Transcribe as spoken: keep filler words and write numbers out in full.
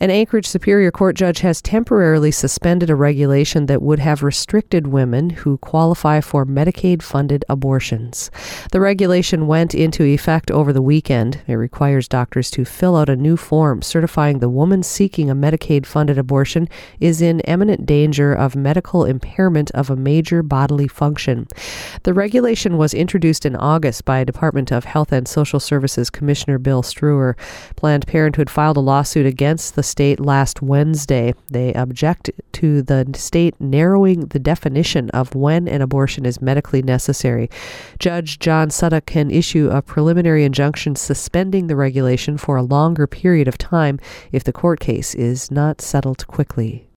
An Anchorage Superior Court judge has temporarily suspended a regulation that would have restricted women who qualify for Medicaid-funded abortions. The regulation went into effect over the weekend. It requires doctors to fill out a new form certifying the woman seeking a Medicaid-funded abortion is in imminent danger of medical impairment of a major bodily function. The regulation was introduced in August by Department of Health and Social Services Commissioner Bill Struer. Planned Parenthood filed a lawsuit against the state last Wednesday. They object to the state narrowing the definition of when an abortion is medically necessary. Judge John Sudduck can issue a preliminary injunction suspending the regulation for a longer period of time if the court case is not settled quickly.